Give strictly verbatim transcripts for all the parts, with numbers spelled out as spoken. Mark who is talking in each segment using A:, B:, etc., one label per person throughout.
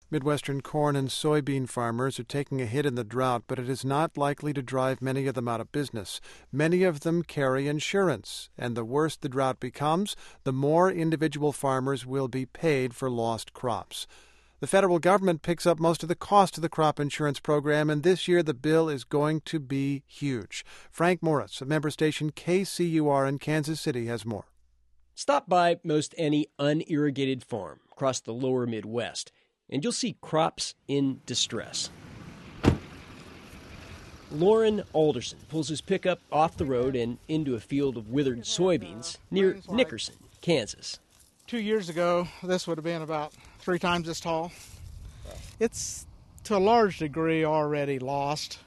A: Midwestern corn and soybean farmers are taking a hit in the drought, but it is not likely to drive many of them out of business. Many of them carry insurance, and the worse the drought becomes, the more individual farmers will be paid for lost crops. The federal government picks up most of the cost of the crop insurance program, and this year the bill is going to be huge. Frank Morris of member station K C U R in Kansas City has more.
B: Stop by most any unirrigated farm across the lower Midwest, and you'll see crops in distress. Lauren Alderson pulls his pickup off the road and into a field of withered soybeans near Nickerson, Kansas.
C: Two years ago, this would have been about three times as tall. It's to a large degree already lost.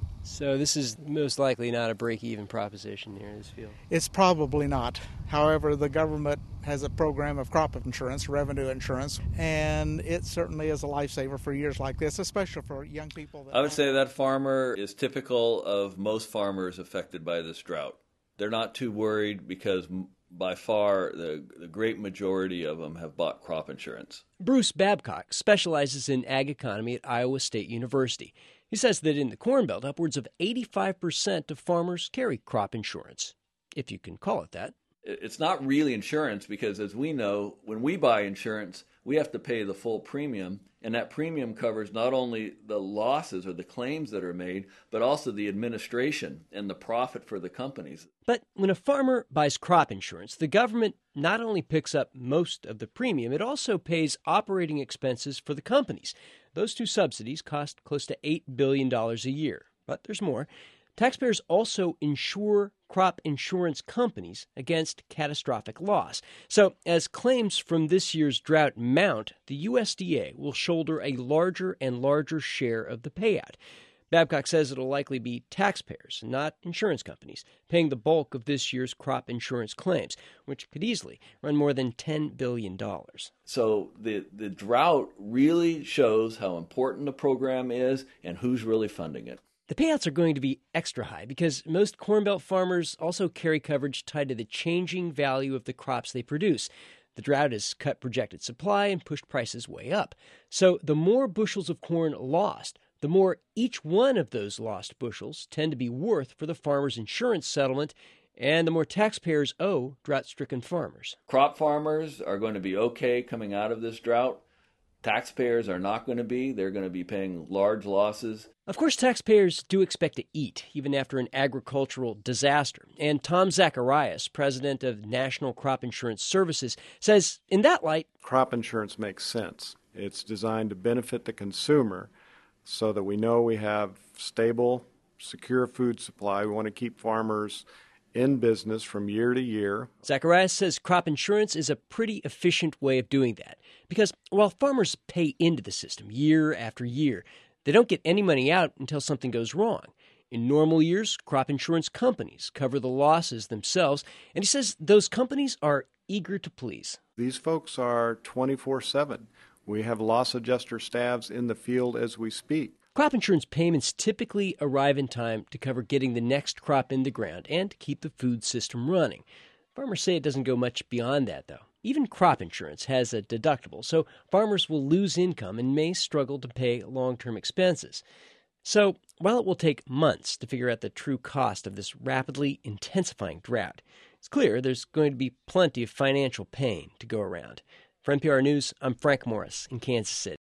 B: So this is most likely not a break-even proposition here in this field.
C: It's probably not. However, the government has a program of crop insurance, revenue insurance, and it certainly is a lifesaver for years like this, especially for young people. That
D: I would say that farmer is typical of most farmers affected by this drought. They're not too worried because by far the, the great majority of them have bought crop insurance.
B: Bruce Babcock specializes in ag economy at Iowa State University. He says that in the Corn Belt, upwards of eighty-five percent of farmers carry crop insurance, if you can call it that.
D: It's not really insurance because, as we know, when we buy insurance, we have to pay the full premium, and that premium covers not only the losses or the claims that are made, but also the administration and the profit for the companies.
B: But when a farmer buys crop insurance, the government not only picks up most of the premium, it also pays operating expenses for the companies. Those two subsidies cost close to eight billion dollars a year. But there's more. Taxpayers also insure crop insurance companies against catastrophic loss. So as claims from this year's drought mount, the U S D A will shoulder a larger and larger share of the payout. Babcock says it'll likely be taxpayers, not insurance companies, paying the bulk of this year's crop insurance claims, which could easily run more than ten billion dollars.
D: So the, the drought really shows how important the program is and who's really funding it.
B: The payouts are going to be extra high because most Corn Belt farmers also carry coverage tied to the changing value of the crops they produce. The drought has cut projected supply and pushed prices way up. So the more bushels of corn lost, the more each one of those lost bushels tend to be worth for the farmer's insurance settlement, and the more taxpayers owe drought-stricken farmers.
D: Crop farmers are going to be okay coming out of this drought. Taxpayers are not going to be. They're going to be paying large losses.
B: Of course, taxpayers do expect to eat, even after an agricultural disaster. And Tom Zacharias, president of National Crop Insurance Services, says in that light,
E: crop insurance makes sense. It's designed to benefit the consumer so that we know we have stable, secure food supply. We want to keep farmers in business from year to year.
B: Zacharias says crop insurance is a pretty efficient way of doing that because while farmers pay into the system year after year, they don't get any money out until something goes wrong. In normal years, crop insurance companies cover the losses themselves, and he says those companies are eager to please.
E: These folks are twenty-four seven. We have loss adjuster staffs in the field as we speak.
B: Crop insurance payments typically arrive in time to cover getting the next crop in the ground and to keep the food system running. Farmers say it doesn't go much beyond that, though. Even crop insurance has a deductible, so farmers will lose income and may struggle to pay long-term expenses. So, while it will take months to figure out the true cost of this rapidly intensifying drought, it's clear there's going to be plenty of financial pain to go around. For N P R News, I'm Frank Morris in Kansas City.